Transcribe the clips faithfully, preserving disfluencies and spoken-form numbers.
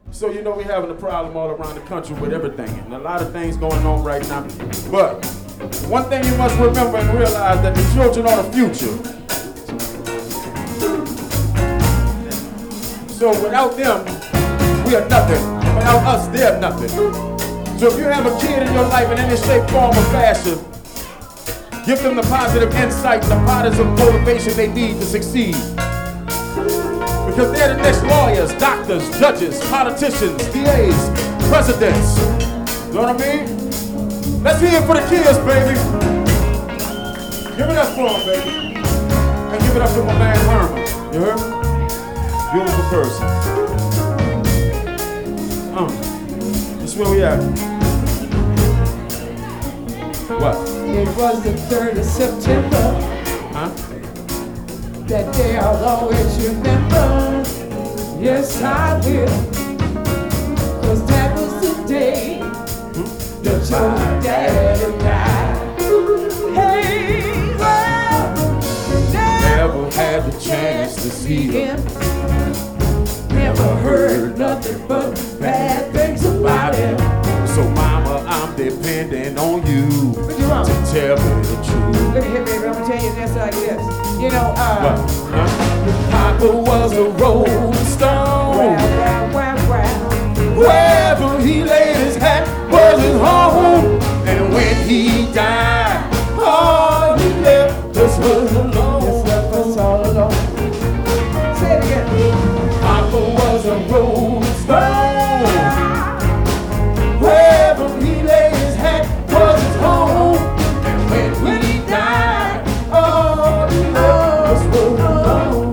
So you know we're having a problem all around the country with everything, and a lot of things going on right now. But one thing you must remember and realize that the children are the future. So without them, we are nothing. Without us, they are nothing. So if you have a kid in your life in any shape, form, or fashion, give them the positive insight and the positive motivation they need to succeed. Because they're the next lawyers, doctors, judges, politicians, D As, presidents. You know what I mean? Let's hear it for the kids, baby. Give it up for them, baby. And give it up to my man Herman. You heard me? Beautiful person. Uh, that's where we at. What? It was the third of September. Huh? That day I'll always remember. Yes, I will. Cause that was the day hmm? that your daddy died. Hey, well, never had the chance to see him. Never heard nothing but bad things about him. So mama, I'm depending on you to tell me the truth. Look at here, baby, I'm gonna tell you this like this. You know, uh, huh? Papa was a rolling stone. Wow, wow, wow. Wherever he laid his hat was his home. And when he died, all he left us was alone. Just left us all alone. Say it again. Papa was a rolling stone. Wherever he laid his hat was his home. And when, when he died, all he left us was alone.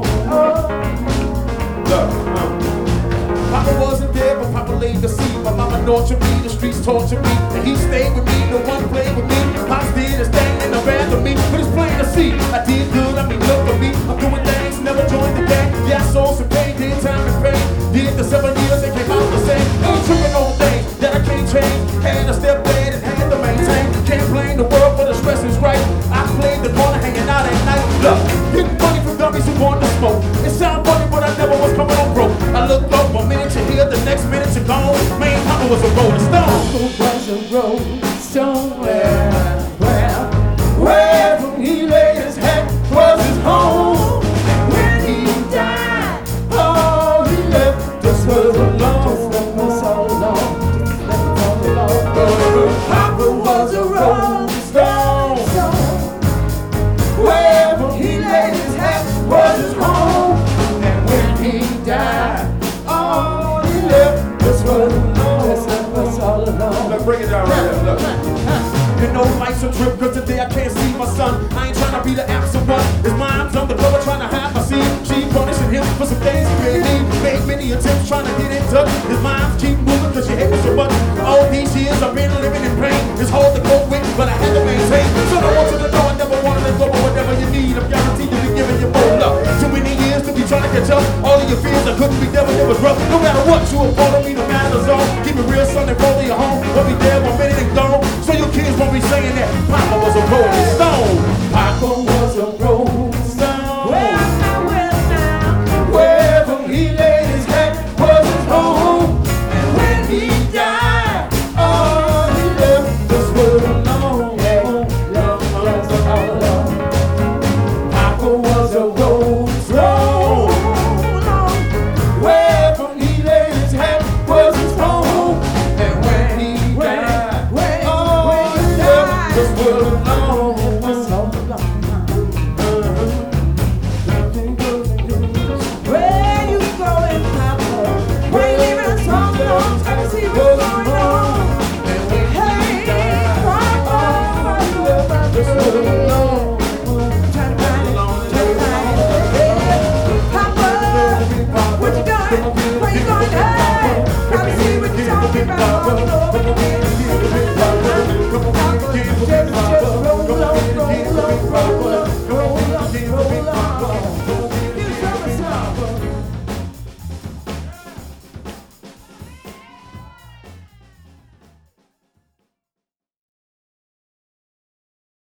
Look, uh, Papa wasn't there, but Papa laid the seed. My mama nurtured me, the streets tortured me, and he stayed with me, no one played with me. Pops did his thing and abandoned me, but it's plain to see I did good, I mean look at me, I'm doing things, never joined the gang. Yeah, I saw some pain, did time and pain. Did the seven years, they came out the same. Ain't tripping on things that I can't change. Had a step bad and had to maintain. Can't blame the world, but the stress is right. I played the corner, hanging out at night. Look, getting money from dummies who want to smoke. It sound funny, but I never was coming on broke. I looked up, one minute you're here, the next minute you're gone. Man, Papa was a rolling stone. Papa was a rolling stone. Well, well, wherever he laid his head was his home. When he died, all he left us was alone. just left us all alone. Just left us all alone. Papa was a rolling stone. Wherever he laid his head was his home. And when he died, all he left us was alone. Just left us all alone. Look, bring it down right there. Look. You know life's a trip, cause today I can't see my son. I ain't trying to be the absent one. His mom's on the cover trying to hide my seed. She punishing him for some things he really need. Made many attempts trying to get in touch. His moms keep moving cause she hates me so much. All these years I've been living in pain. It's hard to cope with, but I had to maintain. So I want you to know I never wanted to go, but whatever you need, I'm guaranteed to be giving you more love. Too many years to be trying to catch up. All of your fears I couldn't be devil, it was rough. No matter what, you were part of me.